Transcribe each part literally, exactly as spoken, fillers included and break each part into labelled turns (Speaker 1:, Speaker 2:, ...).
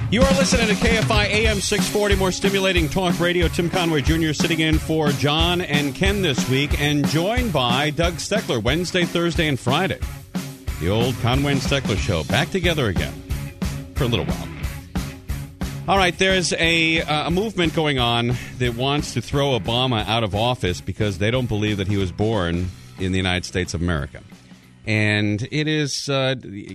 Speaker 1: You are listening to K F I A M six forty, more stimulating talk radio. Tim Conway Junior sitting in for John and Ken this week, and joined by Doug Steckler Wednesday, Thursday, and Friday. The old Conway and Steckler show back together again for a little while. All right, there's a, uh, a movement going on that wants to throw Obama out of office because they don't believe that he was born in the United States of America. And it is, uh,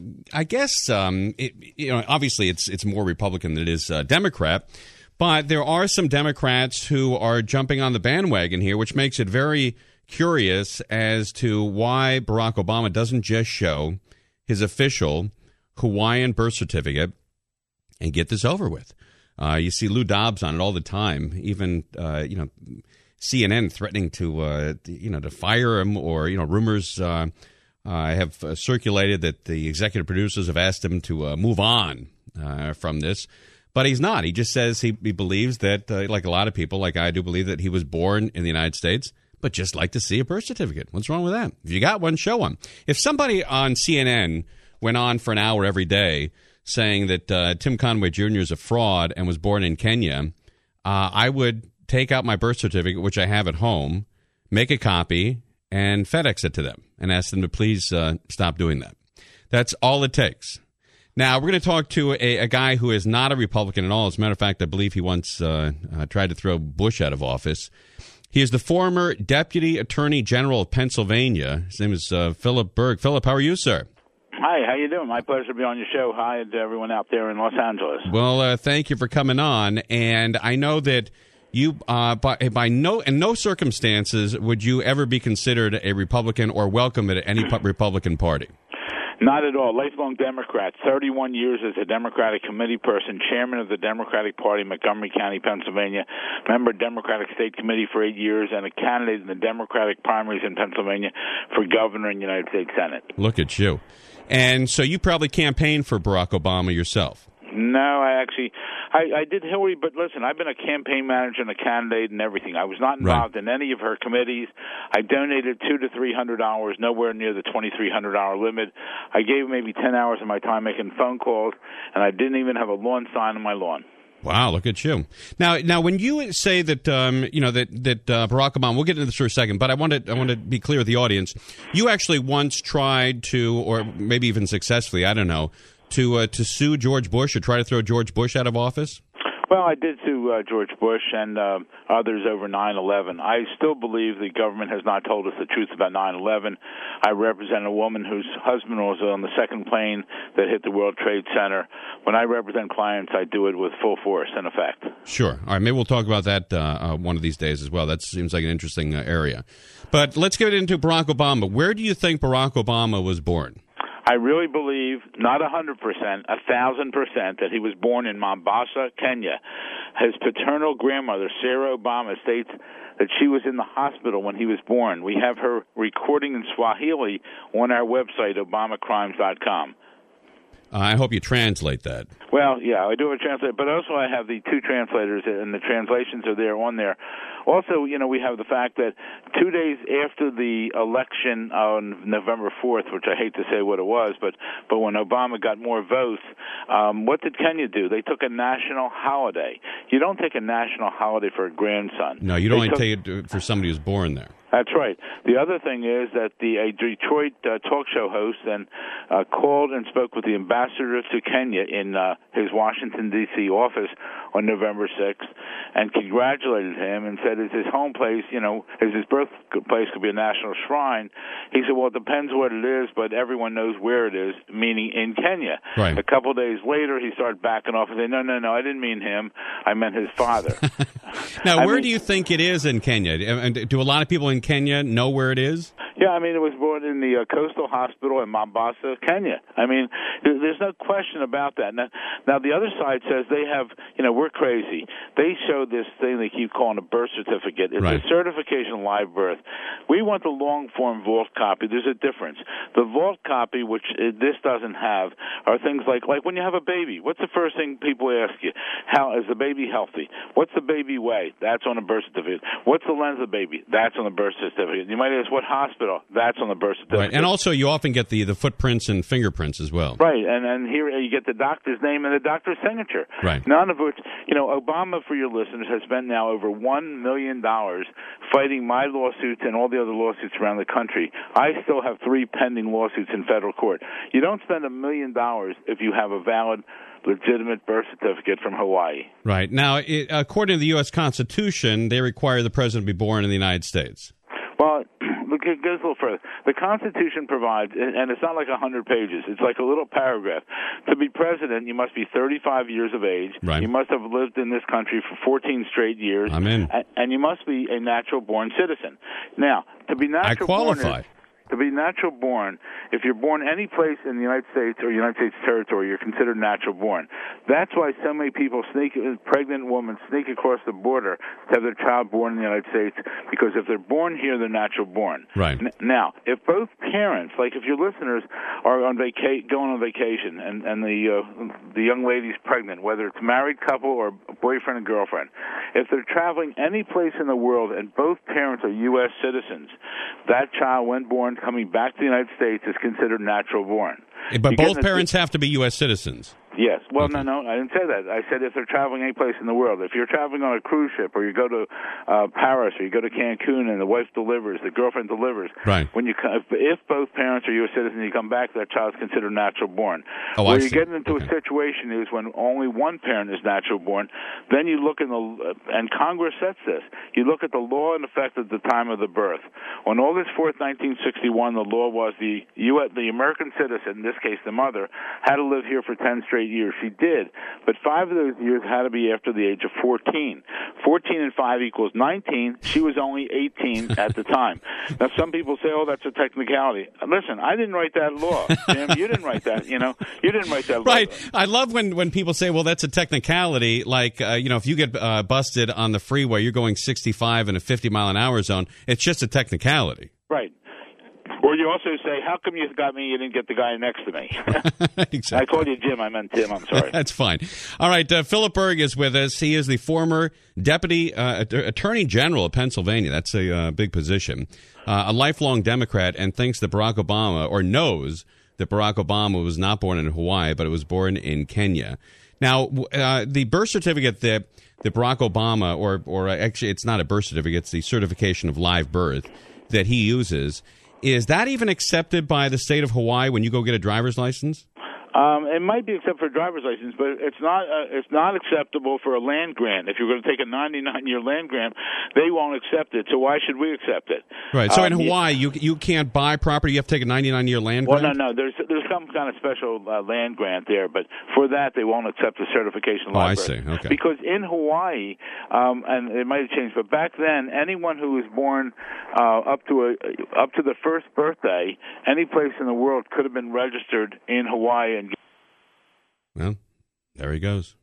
Speaker 1: I guess, um, it, you know, obviously it's it's more Republican than it is uh, Democrat. But there are some Democrats who are jumping on the bandwagon here, which makes it very curious as to why Barack Obama doesn't just show his official Hawaiian birth certificate and get this over with. Uh, you see Lou Dobbs on it all the time, even, uh, you know, C N N threatening to, uh, you know, to fire him, or, you know, rumors uh, uh, have uh, circulated that the executive producers have asked him to uh, move on uh, from this. But he's not. He just says he, he believes that, uh, like a lot of people, like I do, believe that he was born in the United States, but just like to see a birth certificate. What's wrong with that? If you got one, show one. If somebody on C N N went on for an hour every day saying that uh, Tim Conway Junior is a fraud and was born in Kenya, uh, I would take out my birth certificate, which I have at home, make a copy, and FedEx it to them and ask them to please uh, stop doing that. That's all it takes. Now, we're going to talk to a, a guy who is not a Republican at all. As a matter of fact, I believe he once uh, uh, tried to throw Bush out of office. He is the former Deputy Attorney General of Pennsylvania. His name is uh, Philip Berg. Philip, how are you, sir?
Speaker 2: Hi, how you doing? My pleasure to be on your show. Hi to everyone out there in Los Angeles.
Speaker 1: Well, uh, thank you for coming on. And I know that you, uh, by, by no in no circumstances would you ever be considered a Republican or welcome at any Republican Party.
Speaker 2: Not at all. Lifelong Democrat, thirty-one years as a Democratic committee person, chairman of the Democratic Party, Montgomery County, Pennsylvania, member Democratic State Committee for eight years, and a candidate in the Democratic primaries in Pennsylvania for governor in the United States Senate.
Speaker 1: Look at you. And so you probably campaigned for Barack Obama yourself.
Speaker 2: No, I actually, I, I did Hillary, but listen, I've been a campaign manager and a candidate and everything. I was not involved right. in any of her committees. I donated two to three hundred hours, nowhere near the twenty-three hundred hour limit. I gave maybe ten hours of my time making phone calls, and I didn't even have a lawn sign on my lawn.
Speaker 1: Wow, look at you. Now, now, when you say that, um, you know, that that uh, Barack Obama, we'll get into this for a second, but I want to I want to be clear with the audience. You actually once tried to, or maybe even successfully, I don't know, to uh, to sue George Bush or try to throw George Bush out of office?
Speaker 2: Well, I did sue uh, George Bush and uh, others over nine eleven. I still believe the government has not told us the truth about nine eleven. I represent a woman whose husband was on the second plane that hit the World Trade Center. When I represent clients, I do it with full force and effect.
Speaker 1: Sure. All right, maybe we'll talk about that uh, uh, one of these days as well. That seems like an interesting uh, area. But let's get into Barack Obama. Where do you think Barack Obama was born?
Speaker 2: I really believe, not one hundred percent, one thousand percent, that he was born in Mombasa, Kenya. His paternal grandmother, Sarah Obama, states that she was in the hospital when he was born. We have her recording in Swahili on our website, obama crimes dot com.
Speaker 1: Uh, I hope you translate that.
Speaker 2: Well, yeah, I do have a translator, but also I have the two translators, and the translations are there on there. Also, you know, we have the fact that two days after the election on November fourth, which I hate to say what it was, but but when Obama got more votes, um, what did Kenya do? They took a national holiday. You don't take a national holiday for a grandson.
Speaker 1: No, you don't only take it for somebody who's born there.
Speaker 2: That's right. The other thing is that the a Detroit uh, talk show host then uh, called and spoke with the ambassador to Kenya in uh, his Washington, D C office on November sixth and congratulated him and said, is his home place, you know, is his birthplace could be a national shrine? He said, well, it depends what it is, but everyone knows where it is, meaning in Kenya.
Speaker 1: Right.
Speaker 2: A couple of days later, he started backing off and saying, no, no, no, I didn't mean him. I meant his father.
Speaker 1: Now,
Speaker 2: I
Speaker 1: where
Speaker 2: mean,
Speaker 1: do you think it is in Kenya? And do a lot of people in Kenya know where it is?
Speaker 2: Yeah, I mean, it was born in the uh, Coastal Hospital in Mombasa, Kenya. I mean, there, there's no question about that. Now, now, the other side says they have, you know, we're crazy. They show this thing they keep calling a birth certificate. It's
Speaker 1: right.
Speaker 2: a certification of live birth. We want the long-form vault copy. There's a difference. The vault copy, which uh, this doesn't have, are things like, like when you have a baby. What's the first thing people ask you? How is the baby healthy? What's the baby weigh? That's on a birth certificate. What's the length of the baby? That's on the birth certificate. You might ask, what hospital? hospital. That's on the birth certificate.
Speaker 1: Right, and also you often get the, the footprints and fingerprints as well.
Speaker 2: Right, and and here you get the doctor's name and the doctor's signature.
Speaker 1: Right.
Speaker 2: None of which, you know, Obama, for your listeners, has spent now over one million dollars fighting my lawsuits and all the other lawsuits around the country. I still have three pending lawsuits in federal court. You don't spend a million dollars if you have a valid, legitimate birth certificate from Hawaii.
Speaker 1: Right. Now, it, according to the U S Constitution, they require the president to be born in the United States.
Speaker 2: Well, look, it goes a little further. The Constitution provides, and it's not like one hundred pages, it's like a little paragraph. To be president, you must be thirty-five years of age.
Speaker 1: Right.
Speaker 2: You must have lived in this country for fourteen straight years.
Speaker 1: I'm in.
Speaker 2: And, and you must be a natural-born citizen. Now, to be natural-born...
Speaker 1: I qualify.
Speaker 2: To be natural born, if you're born any place in the United States or United States territory, you're considered natural born. That's why so many people sneak, pregnant women sneak across the border to have their child born in the United States, because if they're born here, they're natural born.
Speaker 1: Right.
Speaker 2: N- now, if both parents, like if your listeners are on vaca- going on vacation and, and the uh, the young lady's pregnant, whether it's a married couple or boyfriend and girlfriend, if they're traveling any place in the world and both parents are U S citizens, that child, when born, coming back to the United States, is considered natural born.
Speaker 1: But
Speaker 2: you
Speaker 1: both parents have to be U S citizens.
Speaker 2: Yes. Well,
Speaker 1: okay.
Speaker 2: no, no, I didn't say that. I said if they're traveling any place in the world. If you're traveling on a cruise ship, or you go to uh, Paris, or you go to Cancun, and the wife delivers, the girlfriend delivers.
Speaker 1: Right.
Speaker 2: When you if, if both parents are U S citizens, and you come back, that child's considered natural born.
Speaker 1: Oh,
Speaker 2: Where
Speaker 1: I
Speaker 2: you're
Speaker 1: see.
Speaker 2: getting into
Speaker 1: okay.
Speaker 2: a situation is when only one parent is natural born. Then you look in the uh, and Congress sets this. You look at the law in effect at the time of the birth. On August fourth, nineteen sixty-one, the law was the U S the American citizen, in this case the mother, had to live here for ten straight years. She did. But five of those years had to be after the age of fourteen. fourteen and five equals nineteen. She was only eighteen at the time. Now, some people say, oh, that's a technicality. Listen, I didn't write that law. Jim, you didn't write that. You know, you didn't write that law.
Speaker 1: Right. I love when, when people say, well, that's a technicality. Like, uh, you know, if you get uh, busted on the freeway, you're going sixty-five in a fifty mile an hour zone. It's just a technicality.
Speaker 2: Right. Or you also say, how come you got me, you didn't get the guy next to me?
Speaker 1: Exactly.
Speaker 2: I called you Jim, I meant Tim, I'm sorry.
Speaker 1: That's fine. All right, uh, Philip Berg is with us. He is the former Deputy uh, Attorney General of Pennsylvania. That's a uh, big position. Uh, a lifelong Democrat, and thinks that Barack Obama, or knows that Barack Obama was not born in Hawaii, but it was born in Kenya. Now, uh, the birth certificate that, that Barack Obama, or, or actually it's not a birth certificate, it's the certification of live birth that he uses, is that even accepted by the state of Hawaii when you go get a driver's license?
Speaker 2: Um, it might be accepted for a driver's license, but it's not. Uh, it's not acceptable for a land grant. If you're going to take a ninety-nine year land grant, they won't accept it. So why should we accept it?
Speaker 1: Right. So
Speaker 2: um,
Speaker 1: in Hawaii, you you can't buy property. You have to take a ninety-nine year land
Speaker 2: well,
Speaker 1: grant.
Speaker 2: Well, no, no. There's there's some kind of special uh, land grant there, but for that they won't accept the certification.
Speaker 1: Oh, I
Speaker 2: library.
Speaker 1: see. Okay.
Speaker 2: Because in Hawaii, um, and it might have changed, but back then, anyone who was born uh, up to a up to the first birthday, any place in the world could have been registered in Hawaii and.
Speaker 1: Well, there he goes.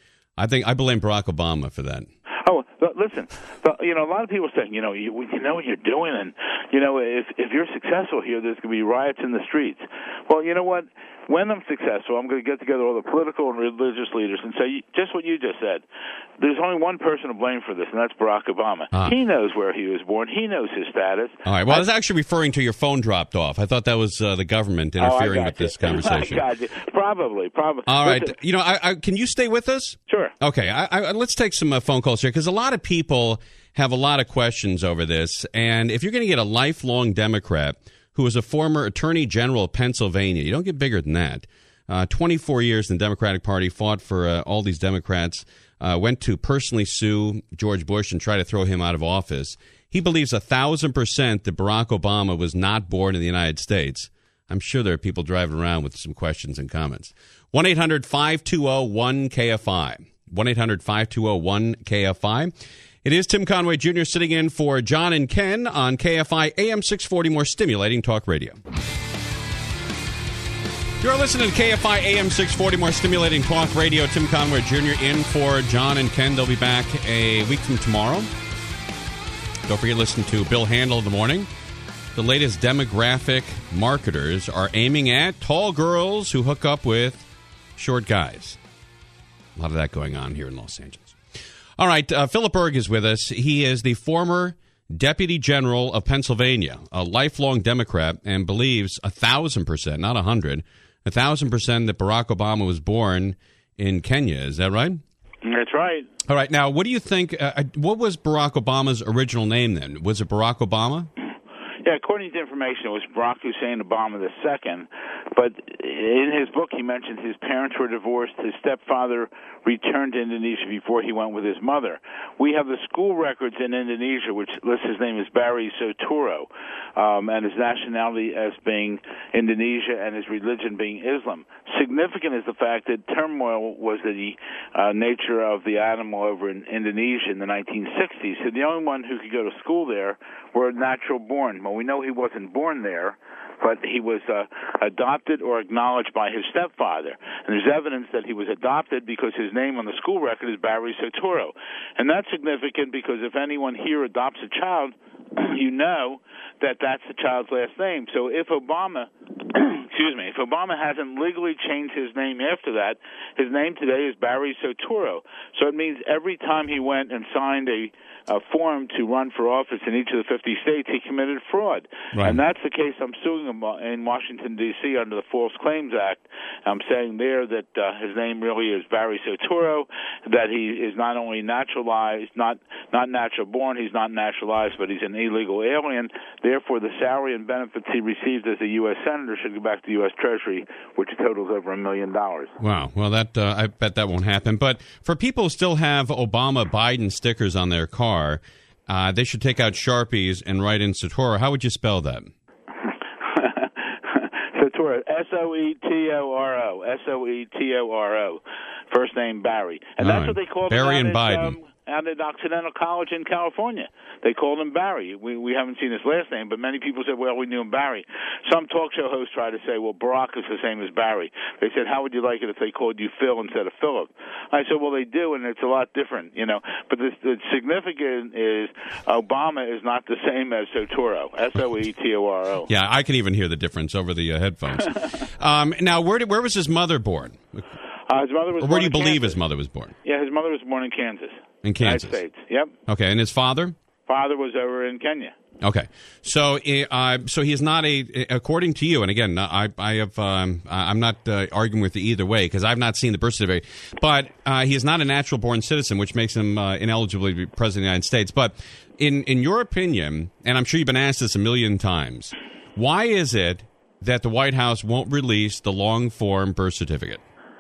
Speaker 1: I think I blame Barack Obama for that.
Speaker 2: Oh, but listen, but, you know, a lot of people say, you know, you, you know what you're doing, and, you know, if if you're successful here, there's going to be riots in the streets. Well, you know what? When I'm successful, I'm going to get together all the political and religious leaders and say just what you just said. There's only one person to blame for this, and that's Barack Obama. Ah. He knows where he was born. He knows his status.
Speaker 1: All right. Well, I was actually referring to your phone dropped off. I thought that was uh, the government interfering
Speaker 2: oh,
Speaker 1: with
Speaker 2: you.
Speaker 1: this conversation.
Speaker 2: I got you. Probably, probably.
Speaker 1: All right.
Speaker 2: Listen.
Speaker 1: You know, I, I, can you stay with us?
Speaker 2: Sure.
Speaker 1: Okay. I, I, let's take some uh, phone calls here, because a lot of people have a lot of questions over this. And if you're going to get a lifelong Democrat who is a former Attorney General of Pennsylvania, you don't get bigger than that. Uh, twenty-four years in the Democratic Party, fought for uh, all these Democrats, uh, went to personally sue George Bush and try to throw him out of office. He believes a thousand percent that Barack Obama was not born in the United States. I'm sure there are people driving around with some questions and comments. one eight hundred five two zero one K F I. one eight hundred five two zero one K F I. It is Tim Conway Junior sitting in for John and Ken on K F I A M six forty, more stimulating talk radio. You're listening to K F I A M six forty, more stimulating talk radio. Tim Conway Junior in for John and Ken. They'll be back a week from tomorrow. Don't forget to listen to Bill Handel in the morning. The latest demographic marketers are aiming at tall girls who hook up with short guys. A lot of that going on here in Los Angeles. All right, uh, Philip Berg is with us. He is the former Deputy General of Pennsylvania, a lifelong Democrat, and believes a thousand percent, not a hundred, a thousand percent that Barack Obama was born in Kenya. Is that right?
Speaker 2: That's right.
Speaker 1: All right. Now, what do you think? Uh, what was Barack Obama's original name then? Was it Barack Obama?
Speaker 2: Yeah, according to information, it was Barack Hussein Obama the second. But in his book, he mentioned his parents were divorced. His stepfather returned to Indonesia before he went with his mother. We have the school records in Indonesia, which lists his name as Barry Soturo, um, and his nationality as being Indonesia and his religion being Islam. Significant is the fact that turmoil was the uh, nature of the animal over in Indonesia in the nineteen sixties. So the only one who could go to school there were natural born. Well, we know he wasn't born there, but he was uh, adopted or acknowledged by his stepfather. And there's evidence that he was adopted because his name on the school record is Barry Soturo. And that's significant because if anyone here adopts a child, you know that that's the child's last name. So if Obama, excuse me, if Obama hasn't legally changed his name after that, his name today is Barry Soturo. So it means every time he went and signed a, a form to run for office in each of the fifty states, he committed fraud.
Speaker 1: Right.
Speaker 2: And that's the case I'm suing him in Washington, D C under the False Claims Act. I'm saying there that uh, his name really is Barry Soturo, that he is not only naturalized, not not natural born, he's not naturalized, but he's an illegal alien. Therefore, the salary and benefits he received as a U S senator should go back to the U S Treasury, which totals over a million dollars.
Speaker 1: Wow. Well, that uh, I bet that won't happen. But for people who still have Obama Biden stickers on their car, uh, they should take out Sharpies and write in Sotoro. How would you spell that?
Speaker 2: Sotoro, S O E T O R O, S O E T O R O. First name Barry, and
Speaker 1: All
Speaker 2: that's
Speaker 1: right.
Speaker 2: what they call
Speaker 1: Barry
Speaker 2: him
Speaker 1: and
Speaker 2: out
Speaker 1: Biden.
Speaker 2: At, um, out at Occidental College in California. They called him Barry. We we haven't seen his last name, but many people said, well, we knew him Barry. Some talk show hosts try to say, well, Barack is the same as Barry. They said, how would you like it if they called you Phil instead of Philip? I said, well, they do, and it's a lot different, you know. But the, the significant is Obama is not the same as Sotoro, S O E T O R O.
Speaker 1: Yeah, I can even hear the difference over the uh, headphones. um, now, where did, where was his mother born?
Speaker 2: Uh, his mother was
Speaker 1: or
Speaker 2: born
Speaker 1: where do you
Speaker 2: in
Speaker 1: believe
Speaker 2: Kansas.
Speaker 1: his mother was born?
Speaker 2: Yeah, his mother was born in Kansas.
Speaker 1: In Kansas.
Speaker 2: United States, yep.
Speaker 1: Okay, and his father?
Speaker 2: Father was over in Kenya.
Speaker 1: Okay, so uh, so he is not a, according to you, and again, I I have um, I'm not uh, arguing with you either way because I've not seen the birth certificate, but uh, he is not a natural born citizen, which makes him uh, ineligible to be president of the United States. But in in your opinion, and I'm sure you've been asked this a million times, why is it that the White House won't release the long form birth certificate?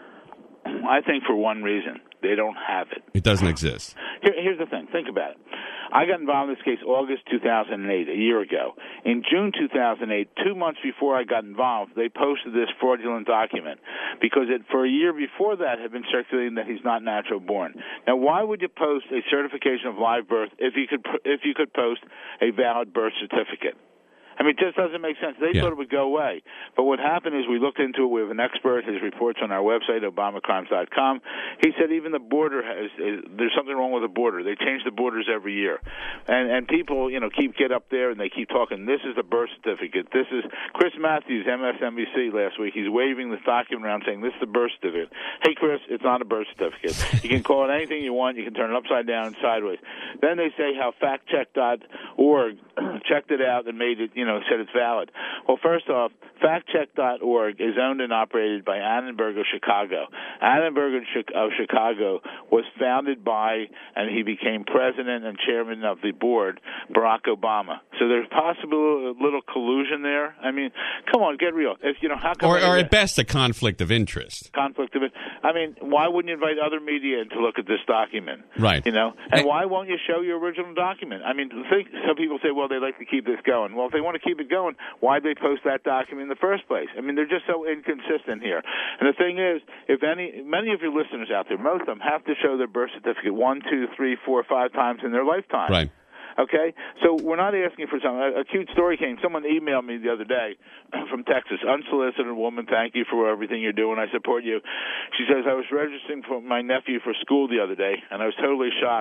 Speaker 2: I think for one reason, they don't have it.
Speaker 1: It doesn't exist.
Speaker 2: Here, here's the thing. Think about it. I got involved in this case August two thousand eight, a year ago. In June two thousand eight, two months before I got involved, they posted this fraudulent document because it, for a year before that, had been circulating that he's not natural born. Now, why would you post a certification of live birth if you could if you could post a valid birth certificate? I mean, it just doesn't make sense. They
Speaker 1: yeah.
Speaker 2: thought it would go away. But what happened is we looked into it. We have an expert. His report's on our website, Obama Crimes dot com. He said even the border has is, there's something wrong with the border. They change the borders every year. And and people, you know, keep get up there and they keep talking, this is the birth certificate. This is Chris Matthews, M S N B C last week. He's waving this document around saying this is the birth certificate. Hey, Chris, it's not a birth certificate. You can call it anything you want. You can turn it upside down and sideways. Then they say how fact check dot org checked it out and made it, you know, said it's valid. Well, first off, fact check dot org is owned and operated by Annenberg of Chicago. Annenberg of Chicago was founded by, and he became president and chairman of the board, Barack Obama. So there's possible a little collusion there. I mean, come on, get real. If you know, how come
Speaker 1: or, or at best a conflict of interest.
Speaker 2: Conflict of it. I mean, why wouldn't you invite other media in to look at this document?
Speaker 1: Right.
Speaker 2: You know, and why won't you show your original document? I mean, think, some people say, well, they like to keep this going. Well, if they want to keep it going, why'd they post that document in the first place? I mean, they're just so inconsistent here. And the thing is, if any, many of your listeners out there, most of them have to show their birth certificate one, two, three, four, five times in their lifetime.
Speaker 1: Right.
Speaker 2: Okay? So we're not asking for something. A, a cute story came. Someone emailed me the other day from Texas. Unsolicited woman, thank you for everything you're doing. I support you. She says, I was registering for my nephew for school the other day, and I was totally shocked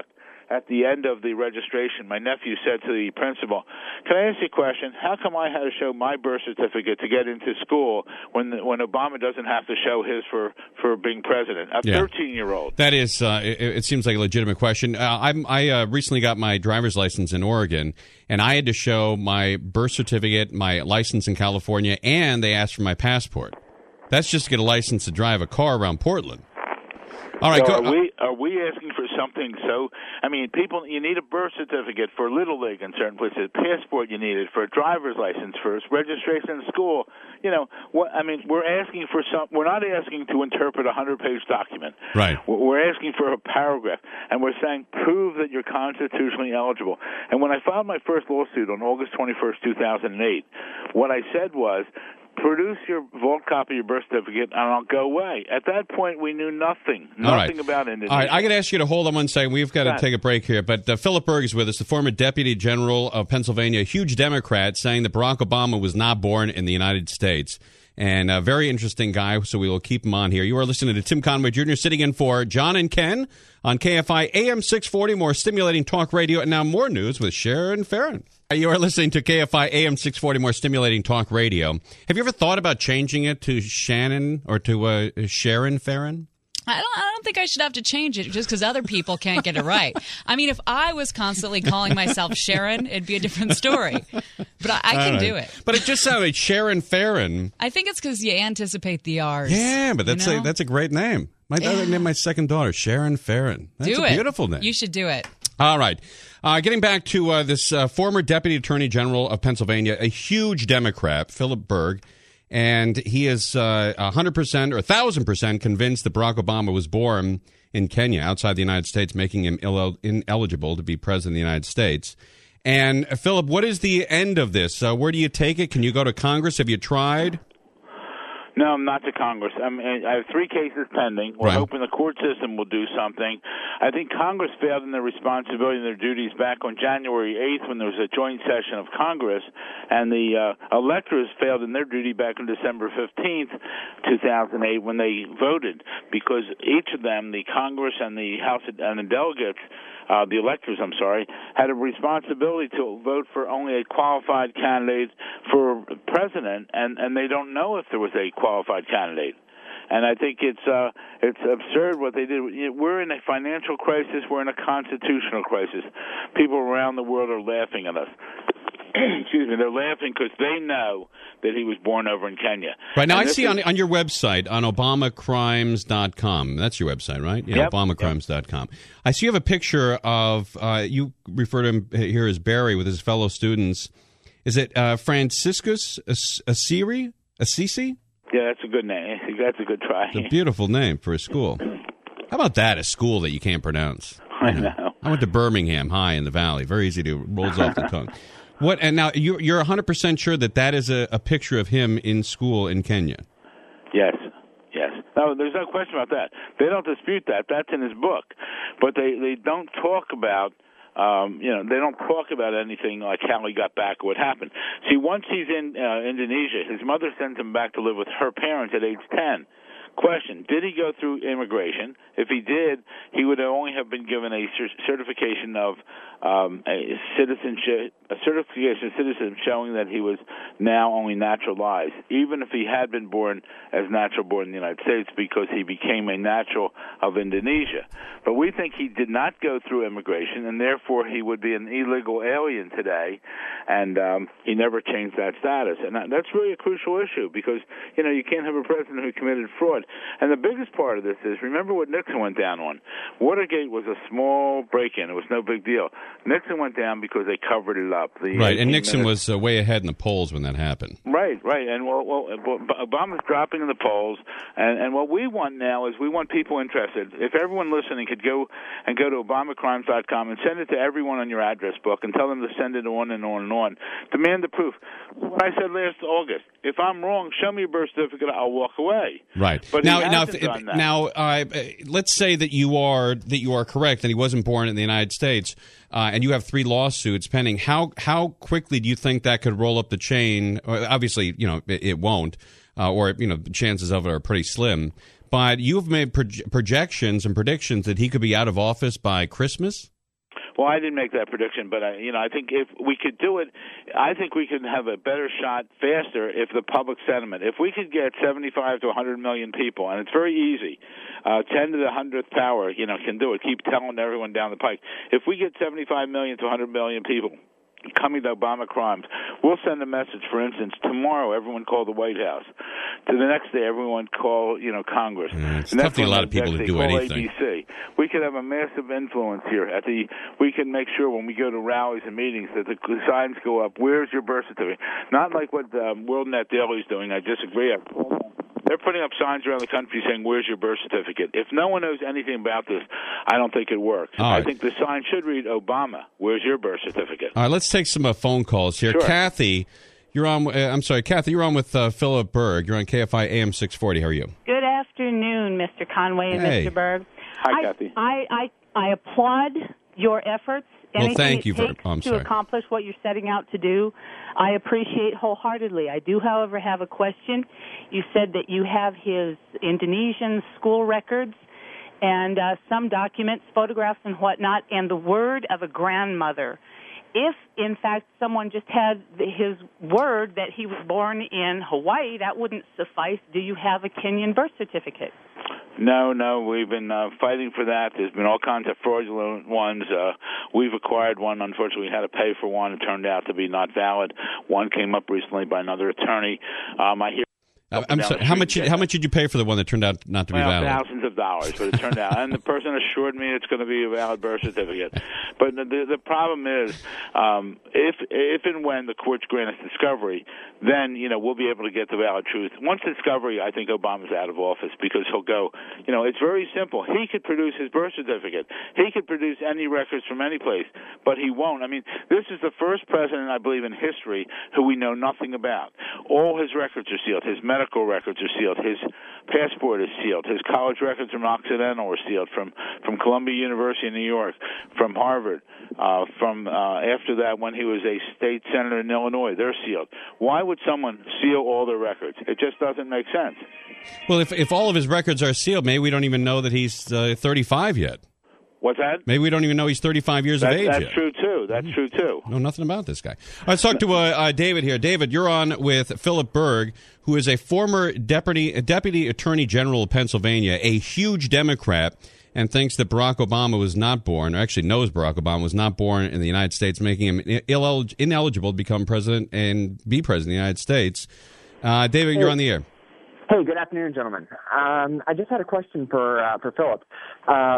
Speaker 2: at the end of the registration, my nephew said to the principal, "Can I ask you a question? How come I had to show my birth certificate to get into school when when Obama doesn't have to show his for, for being president?" A thirteen-year-old.
Speaker 1: That is, uh, it, it seems like a legitimate question. Uh, I'm, I uh, recently got my driver's license in Oregon, and I had to show my birth certificate, my license in California, and they asked for my passport. That's just to get a license to drive a car around Portland. All right,
Speaker 2: so
Speaker 1: go,
Speaker 2: are we are we asking for something? So, I mean, people, you need a birth certificate for Little League in certain places. Passport, you need it for a driver's license, for registration in school. You know, what I mean, we're asking for some. We're not asking to interpret a hundred-page document.
Speaker 1: Right.
Speaker 2: We're asking for a paragraph, and we're saying prove that you're constitutionally eligible. And when I filed my first lawsuit on August twenty-first, two thousand eight, what I said was, produce your vault copy of your birth certificate, and I'll go away. At that point, we knew nothing, nothing
Speaker 1: right.
Speaker 2: about Indonesia.
Speaker 1: All right, I got to ask you to hold on one second. We've got to take a break here. But uh, Philip Berg is with us, the former Deputy General of Pennsylvania, a huge Democrat, saying that Barack Obama was not born in the United States. And a very interesting guy, so we will keep him on here. You are listening to Tim Conway Junior sitting in for John and Ken on K F I A M six forty, more stimulating talk radio, and now more news with Sharon Farron. You are listening to K F I A M six forty, more stimulating talk radio. Have you ever thought about changing it to Shannon or to uh, Sharon Farron?
Speaker 3: I don't, I don't think I should have to change it just because other people can't get it right. I mean, if I was constantly calling myself Sharon, it'd be a different story. But I, I can
Speaker 1: right.
Speaker 3: do it.
Speaker 1: But it just sounded like Sharon Farron.
Speaker 3: I think it's because you anticipate the R's.
Speaker 1: Yeah, but that's,
Speaker 3: you know?
Speaker 1: a, that's a great name. My,
Speaker 3: Yeah.
Speaker 1: I would name my second daughter Sharon Farron. That's
Speaker 3: do
Speaker 1: a
Speaker 3: it.
Speaker 1: beautiful name.
Speaker 3: You should do it.
Speaker 1: All right. Uh, getting back to uh, this uh, former Deputy Attorney General of Pennsylvania, a huge Democrat, Philip Berg, and he is uh, one hundred percent or one thousand percent convinced that Barack Obama was born in Kenya, outside the United States, making him Ill- ineligible to be president of the United States. And, uh, Philip, what is the end of this? Uh, where do you take it? Can you go to Congress? Have you tried?
Speaker 2: No, not to Congress. I mean, I have three cases pending. We're
Speaker 1: right.
Speaker 2: hoping the court system will do something. I think Congress failed in their responsibility and their duties back on January eighth when there was a joint session of Congress, and the uh, electors failed in their duty back on December fifteenth, two thousand eight, when they voted, because each of them, the Congress and the House and the delegates, Uh, the electors, I'm sorry, had a responsibility to vote for only a qualified candidate for president, and, and they don't know if there was a qualified candidate. And I think it's uh, it's absurd what they did. We're in a financial crisis. We're in a constitutional crisis. People around the world are laughing at us. Excuse me, they're laughing because they know that he was born over in Kenya.
Speaker 1: Right, now
Speaker 2: and
Speaker 1: I see
Speaker 2: is,
Speaker 1: on on your website, on obama crimes dot com, that's your website, right? Yeah,
Speaker 2: yep,
Speaker 1: obama crimes dot com. Yep. I see you have a picture of, uh, you refer to him here as Barry with his fellow students. Is it uh, Franciscus Assisi? Assisi?
Speaker 2: Yeah, that's a good name. That's a good try.
Speaker 1: It's a beautiful name for a school. How about that, a school that you can't pronounce?
Speaker 2: I know.
Speaker 1: I went to Birmingham High in the Valley. Very easy to, rolls off the tongue. What? And now you're, you're one hundred percent sure that that is a, a picture of him in school in Kenya?
Speaker 2: Yes, yes. No, there's no question about that. They don't dispute that. That's in his book. But they, they don't talk about, um, you know, they don't talk about anything like how he got back or what happened. See, once he's in uh, Indonesia, his mother sends him back to live with her parents at age ten. Question, did he go through immigration? If he did, he would only have been given a certification of um, a citizenship, a certification of citizenship showing that he was now only naturalized, even if he had been born as natural born in the United States, because he became a natural of Indonesia. But we think he did not go through immigration, and therefore he would be an illegal alien today, and um, he never changed that status. And that, that's really a crucial issue, because, you know, you can't have a president who committed fraud. And the biggest part of this is, remember what Nixon went down on. Watergate was a small break-in. It was no big deal. Nixon went down because they covered it up. The
Speaker 1: right, and Nixon minutes. was uh, way ahead in the polls when that happened.
Speaker 2: Right, right. And well, well, Obama's dropping in the polls, and, and what we want now is we want people interested. If everyone listening could go and go to obama crimes dot com and send it to everyone on your address book and tell them to send it on and on and on. Demand the proof. What I said last August, if I'm wrong, show me your birth certificate, I'll walk away.
Speaker 1: Right.
Speaker 2: But
Speaker 1: now,
Speaker 2: he
Speaker 1: now,
Speaker 2: hasn't
Speaker 1: if,
Speaker 2: done that.
Speaker 1: now, uh, let's say that you are that you are correct, and he wasn't born in the United States, uh, and you have three lawsuits pending. How how quickly do you think that could roll up the chain? Obviously, you know it, it won't, uh, or you know the chances of it are pretty slim. But you've made proj- projections and predictions that he could be out of office by Christmas.
Speaker 2: Well, I didn't make that prediction, but I, you know, I think if we could do it, I think we could have a better shot faster if the public sentiment. If we could get seventy-five to one hundred million people, and it's very easy, uh, ten to the hundredth power, you know, can do it. Keep telling everyone down the pike. If we get seventy-five million to one hundred million people coming to Obama crimes, we'll send a message. For instance, tomorrow everyone call the White House. To the next day, everyone call, you know, Congress.
Speaker 1: Mm, it's tough to get a lot of people to do
Speaker 2: call
Speaker 1: anything.
Speaker 2: A B C. We could have a massive influence here. At the, we can make sure when we go to rallies and meetings that the signs go up. Where's your birth certificate? Not like what um, WorldNet Daily is doing. I disagree. They're putting up signs around the country saying, where's your birth certificate? If no one knows anything about this, I don't think it works.
Speaker 1: All right.
Speaker 2: I think the sign should read, Obama, where's your birth certificate?
Speaker 1: All right, let's take some uh, phone calls here.
Speaker 2: Sure.
Speaker 1: Kathy, you're on. Uh, I'm sorry, Kathy, you're on with uh, Philip Berg. You're on K F I A M six forty. How are you?
Speaker 4: Good afternoon, Mister Conway and
Speaker 1: Hey.
Speaker 4: Mister Berg.
Speaker 2: Hi,
Speaker 4: I,
Speaker 2: Kathy.
Speaker 4: I, I, I applaud your efforts.
Speaker 1: Well,
Speaker 4: Anything
Speaker 1: thank
Speaker 4: it
Speaker 1: you very-
Speaker 4: takes
Speaker 1: oh, I'm
Speaker 4: to
Speaker 1: sorry.
Speaker 4: accomplish what you're setting out to do, I appreciate wholeheartedly. I do, however, have a question. You said that you have his Indonesian school records and uh, some documents, photographs and whatnot, and the word of a grandmother. If, in fact, someone just had his word that he was born in Hawaii, that wouldn't suffice. Do you have a Kenyan birth certificate?
Speaker 2: No, no, we've been uh, fighting for that. There's been all kinds of fraudulent ones. Uh, we've acquired one. Unfortunately, we had to pay for one. It turned out to be not valid. One came up recently by another attorney. Um, I hear.
Speaker 1: Uh, I'm sorry. How much? How much did you pay for the one that turned out not to be
Speaker 2: well,
Speaker 1: valid?
Speaker 2: Thousands of dollars, but it turned out, and the person assured me it's going to be a valid birth certificate. But the the problem is, um, if if and when the courts grant us discovery, then you know we'll be able to get the valid truth. Once discovery, I think Obama's out of office because he'll go. You know, it's very simple. He could produce his birth certificate. He could produce any records from any place, but he won't. I mean, this is the first president, I believe, in history who we know nothing about. All his records are sealed. His medical records are sealed. His passport is sealed. His college records from Occidental are sealed. From from Columbia University in New York, from Harvard, uh, from uh, after that when he was a state senator in Illinois, they're sealed. Why would someone seal all their records? It just doesn't make sense.
Speaker 1: Well, if if all of his records are sealed, maybe we don't even know that he's uh, thirty-five yet.
Speaker 2: What's that?
Speaker 1: Maybe we don't even know he's thirty-five years
Speaker 2: That's,
Speaker 1: of age
Speaker 2: that's
Speaker 1: yet.
Speaker 2: true, too. That's true, too.
Speaker 1: Know nothing about this guy. All right, let's talk to uh, uh, David here. David, you're on with Philip Berg, who is a former deputy deputy attorney general of Pennsylvania, a huge Democrat, and thinks that Barack Obama was not born, or actually knows Barack Obama was not born in the United States, making him inel- ineligible to become president and be president of the United States. Uh, David, you're on the air.
Speaker 5: Hey, good afternoon, gentlemen. Um, I just had a question for uh, for Philip. Uh,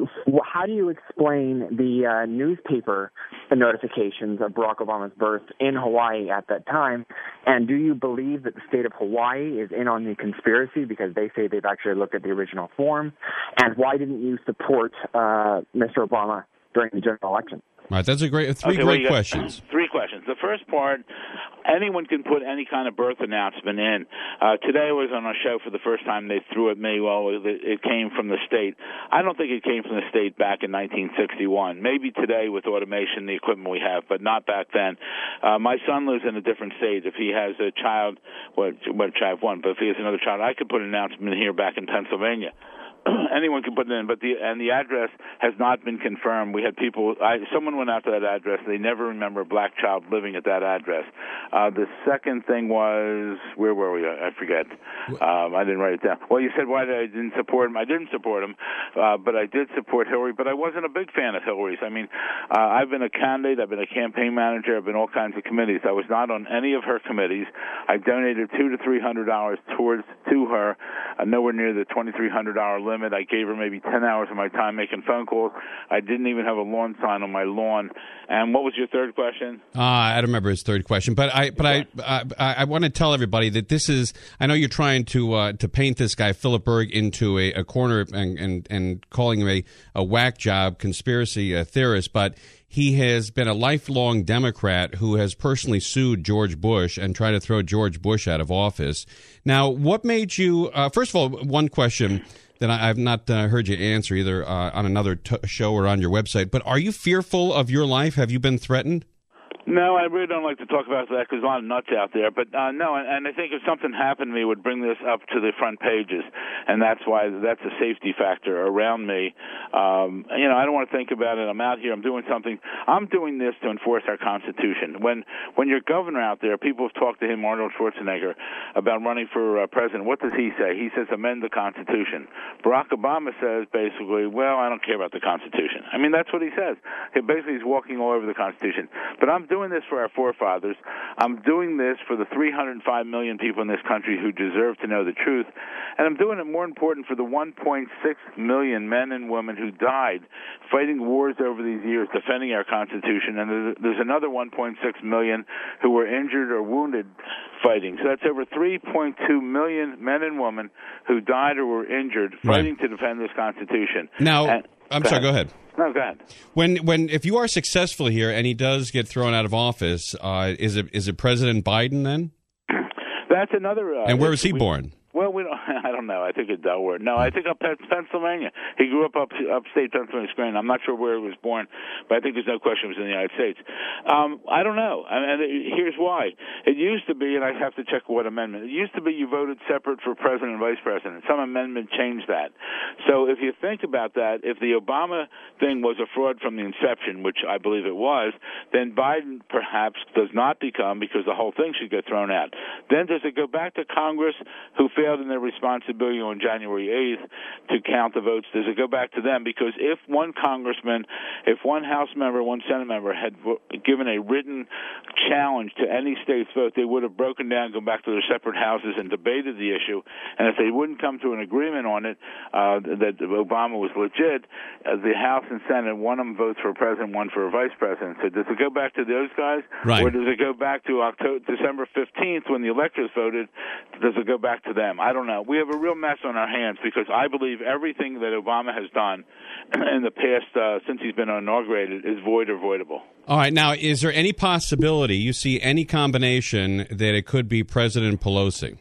Speaker 5: how do you explain the uh, newspaper notifications of Barack Obama's birth in Hawaii at that time? And do you believe that the state of Hawaii is in on the conspiracy because they say they've actually looked at the original form? And why didn't you support uh, Mister Obama during the general election?
Speaker 1: All right, that's a great three
Speaker 2: Okay, well,
Speaker 1: great
Speaker 2: you got
Speaker 1: questions.
Speaker 2: Three questions. The first part, anyone can put any kind of birth announcement in. Uh, today I was on a show for the first time. They threw at me, well, it, it came from the state. I don't think it came from the state back in nineteen sixty-one. Maybe today with automation, the equipment we have, but not back then. Uh, my son lives in a different state. If he has a child, well, which I have one, but if he has another child, I could put an announcement here back in Pennsylvania. Anyone can put it in, but the and the address has not been confirmed. We had people. I, someone went out to that address. They never remember a black child living at that address. Uh, the second thing was where were we? I, I forget. Um, I didn't write it down. Well, you said why did I didn't support him? I didn't support him, uh, but I did support Hillary. But I wasn't a big fan of Hillary's. I mean, uh, I've been a candidate. I've been a campaign manager. I've been all kinds of committees. I was not on any of her committees. I donated two to three hundred dollars towards to her, uh, nowhere near the twenty three hundred dollar limit. I gave her maybe ten hours of my time making phone calls. I didn't even have a lawn sign on my lawn. And what was your third question?
Speaker 1: Uh, I don't remember his third question, but I but I I, I want to tell everybody that this is. I know you're trying to uh, to paint this guy Philip Berg into a, a corner and, and and calling him a, a whack job conspiracy uh, theorist, but he has been a lifelong Democrat who has personally sued George Bush and tried to throw George Bush out of office. Now, what made you? Uh, first of all, one question that I, I've not uh, heard you answer either uh, on another t- show or on your website, but are you fearful of your life? Have you been threatened?
Speaker 2: No, I really don't like to talk about that because there's a lot of nuts out there. But uh, no, and, and I think if something happened to me, it would bring this up to the front pages, and that's why that's a safety factor around me. Um, you know, I don't want to think about it. I'm out here. I'm doing something. I'm doing this to enforce our Constitution. When when your governor out there, people have talked to him, Arnold Schwarzenegger, about running for uh, president. What does he say? He says amend the Constitution. Barack Obama says basically, well, I don't care about the Constitution. I mean, that's what he says. He basically, he's walking all over the Constitution. But I'm doing this for our forefathers. I'm doing this for the three hundred five million people in this country who deserve to know the truth. And I'm doing it, more important, for the one point six million men and women who died fighting wars over these years, defending our Constitution. And there's, there's another one point six million who were injured or wounded fighting. So that's over three point two million men and women who died or were injured fighting right. to defend this Constitution.
Speaker 1: Now,
Speaker 2: and,
Speaker 1: I'm
Speaker 2: go
Speaker 1: sorry,
Speaker 2: ahead.
Speaker 1: go ahead.
Speaker 2: No, go ahead.
Speaker 1: When, when, if you are successful here and he does get thrown out of office, uh, is it is it President Biden then?
Speaker 2: That's another. Uh,
Speaker 1: and where was he
Speaker 2: we,
Speaker 1: born?
Speaker 2: Well, we don't. I don't know. I think it's Delaware. No, I think up Pennsylvania. He grew up up upstate Pennsylvania. Scranton. I'm not sure where he was born, but I think there's no question he was in the United States. Um, I don't know. And here's why. It used to be, and I have to check what amendment. It used to be you voted separate for president and vice president. Some amendment changed that. So if you think about that, if the Obama thing was a fraud from the inception, which I believe it was, then Biden perhaps does not become, because the whole thing should get thrown out. Then does it go back to Congress, who failed in their responsibility on January eighth to count the votes? Does it go back to them? Because if one congressman, if one House member, one Senate member had given a written challenge to any state's vote, they would have broken down, gone back to their separate houses and debated the issue. And if they wouldn't come to an agreement on it, uh, that Obama was legit, uh, the House and Senate, one of them votes for president, one for a vice president. So does it go back to those guys?
Speaker 1: Right.
Speaker 2: Or does it go back to October, December fifteenth when the electors voted? Does it go back to them? I don't know. We have a real mess on our hands because I believe everything that Obama has done in the past uh, since he's been inaugurated is void or voidable.
Speaker 1: All right. Now, is there any possibility, you see any combination, that it could be President Pelosi?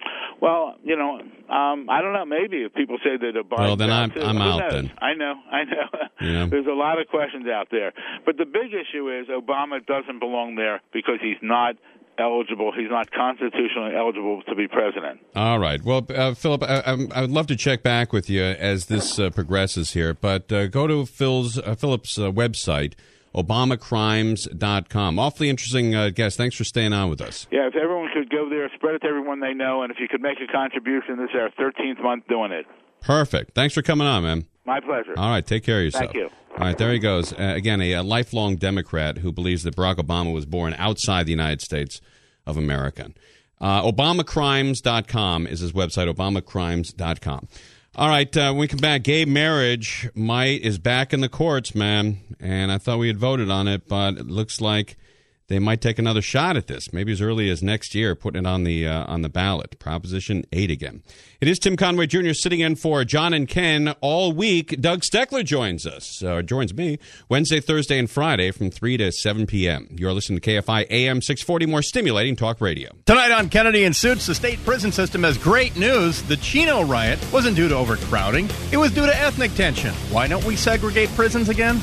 Speaker 2: Well, you know, um, I don't know. Maybe if people say that Obama.
Speaker 1: Well, then I'm, I'm out
Speaker 2: knows?
Speaker 1: then.
Speaker 2: I know, I know.
Speaker 1: Yeah.
Speaker 2: There's a lot of questions out there. But the big issue is Obama doesn't belong there because he's not eligible. He's not constitutionally eligible to be president. All
Speaker 1: right. Well, uh, Philip, I, I would love to check back with you as this uh, progresses here, but uh, go to Phil's uh, Philip's uh, website, obama crimes dot com. Awfully interesting uh, guest. Thanks for staying on with us.
Speaker 2: Yeah, if everyone could go there, spread it to everyone they know, and if you could make a contribution, this is our thirteenth month doing it.
Speaker 1: Perfect. Thanks for coming on, man.
Speaker 2: My pleasure.
Speaker 1: All right, take care of yourself.
Speaker 2: Thank you.
Speaker 1: All right, there he goes. Uh, again, a, a lifelong Democrat who believes that Barack Obama was born outside the United States of America. Uh, obama crimes dot com is his website, obama crimes dot com. All right, uh, when we come back, gay marriage might is back in the courts, man. And I thought we had voted on it, but it looks like they might take another shot at this, maybe as early as next year, putting it on the uh, on the ballot. Proposition eight again. It is Tim Conway Junior sitting in for John and Ken all week. Doug Steckler joins us, uh, joins me Wednesday, Thursday, and Friday from three to seven p.m. You're listening to K F I A M six forty, more stimulating talk radio.
Speaker 6: Tonight on Kennedy and Suits, the state prison system has great news. The Chino riot wasn't due to overcrowding. It was due to ethnic tension. Why don't we segregate prisons again?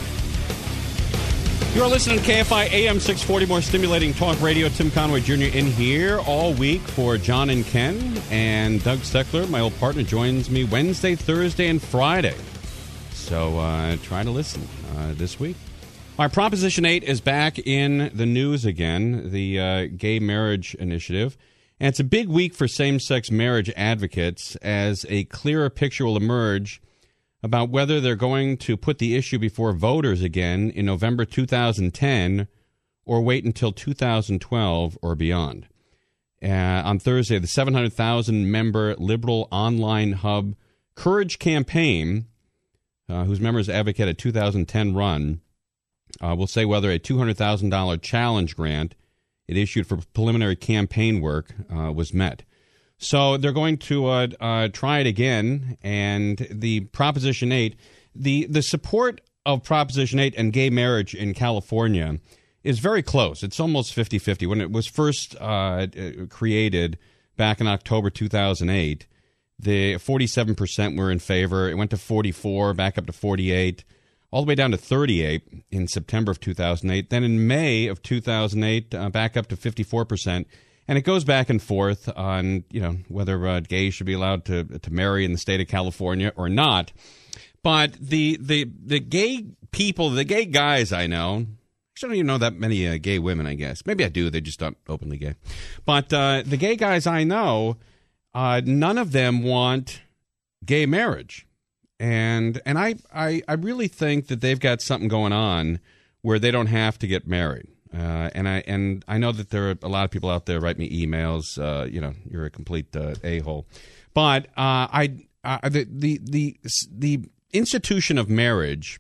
Speaker 1: You're listening to K F I A M six forty, more stimulating talk radio. Tim Conway Junior in here all week for John and Ken. And Doug Steckler, my old partner, joins me Wednesday, Thursday, and Friday. So uh, try to listen uh, this week. All right, Proposition eight is back in the news again, the uh, gay marriage initiative. And it's a big week for same-sex marriage advocates as a clearer picture will emerge about whether they're going to put the issue before voters again in November two thousand ten or wait until two thousand twelve or beyond. Uh, on Thursday, the seven hundred thousand member liberal online hub Courage Campaign, uh, whose members advocate a two thousand ten run, uh, will say whether a two hundred thousand dollars challenge grant it issued for preliminary campaign work uh, was met. So they're going to uh, uh, try it again, and the Proposition eight, the, the support of Proposition eight and gay marriage in California is very close. It's almost fifty-fifty. When it was first uh, created back in October two thousand eight, the forty-seven percent were in favor. It went to forty-four, back up to forty-eight. all the way down to thirty-eight in September of two thousand eight. Then in May of two thousand eight, uh, back up to fifty-four percent. And it goes back and forth on, you know, whether uh, gays should be allowed to to marry in the state of California or not. But the the the gay people, the gay guys I know, I don't even know that many uh, gay women, I guess. Maybe I do. They just aren't openly gay. But uh, the gay guys I know, uh, none of them want gay marriage. And and I, I, I really think that they've got something going on where they don't have to get married. Uh, and I and I know that there are a lot of people out there write me emails. Uh, you know, you're a complete uh, a-hole. But uh, I uh, the, the the the institution of marriage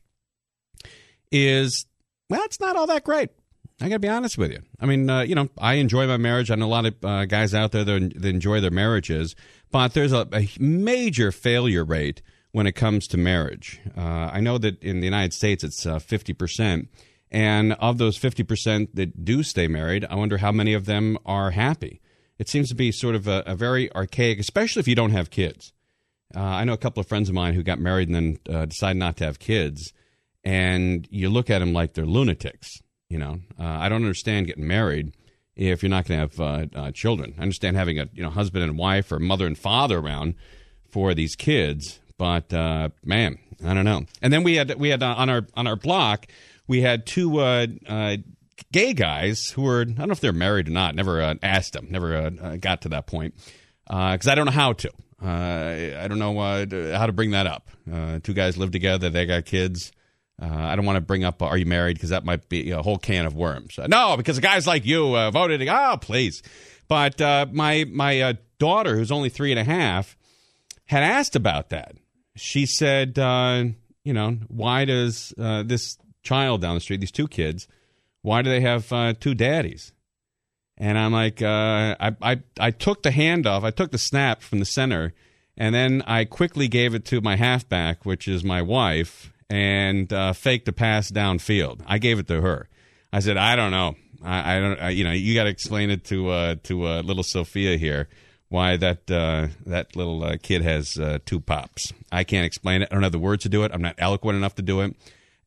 Speaker 1: is, well, it's not all that great. I got to be honest with you. I mean, uh, you know, I enjoy my marriage. I know a lot of uh, guys out there that, that enjoy their marriages, but there's a, a major failure rate when it comes to marriage. Uh, I know that in the United States it's uh, fifty percent. And of those fifty percent that do stay married, I wonder how many of them are happy. It seems to be sort of a, a very archaic, especially if you don't have kids. Uh, I know a couple of friends of mine who got married and then uh, decided not to have kids. And you look at them like they're lunatics. You know, uh, I don't understand getting married if you're not going to have uh, uh, children. I understand having a you know husband and wife or mother and father around for these kids. But, uh, man, I don't know. And then we had, we had uh, on our on our block, we had two uh, uh, gay guys who were, I don't know if they're married or not, never uh, asked them, never uh, got to that point, because uh, I don't know how to. Uh, I don't know uh, how to bring that up. Uh, two guys live together, they got kids. Uh, I don't want to bring up, uh, are you married, because that might be a whole can of worms. Uh, no, because guys like you uh, voted, oh, please. But uh, my, my uh, daughter, who's only three and a half, had asked about that. She said, uh, you know, why does uh, this child down the street, these two kids, why do they have uh, two daddies? And I'm like, uh, I, I I took the handoff, I took the snap from the center, and then I quickly gave it to my halfback, which is my wife, and uh, faked a pass downfield. I gave it to her. I said, I don't know, I, I don't, I, you know, you got to explain it to uh, to uh, little Sophia here, why that uh, that little uh, kid has uh, two pops. I can't explain it. I don't have the words to do it. I'm not eloquent enough to do it.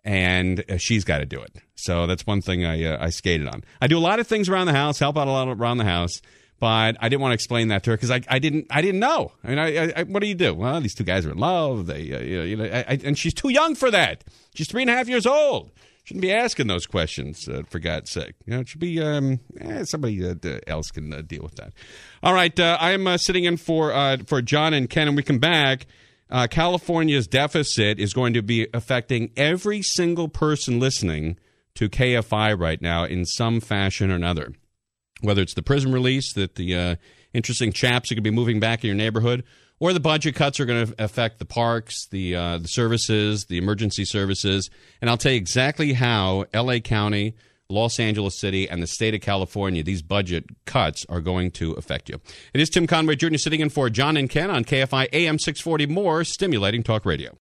Speaker 1: And uh, she's got to do it. So that's one thing I uh, I skated on. I do a lot of things around the house, help out a lot around the house, but I didn't want to explain that to her because I, I didn't I didn't know. I mean, I, I, what do you do? Well, these two guys are in love. They uh, you know, I, I, and she's too young for that. She's three and a half years old. Shouldn't be asking those questions, uh, for God's sake. You know, it should be um, eh, somebody uh, else can uh, deal with that. All right, uh, I am uh, sitting in for uh, for John and Ken, and we come back. Uh, California's deficit is going to be affecting every single person listening to K F I right now in some fashion or another. Whether it's the prison release that the uh, interesting chaps are going to be moving back in your neighborhood, or the budget cuts are going to affect the parks, the uh, the services, the emergency services. And I'll tell you exactly how L A County, Los Angeles City, and the state of California, these budget cuts are going to affect you. It is Tim Conway Junior sitting in for John and Ken on K F I A M six forty. More stimulating talk radio.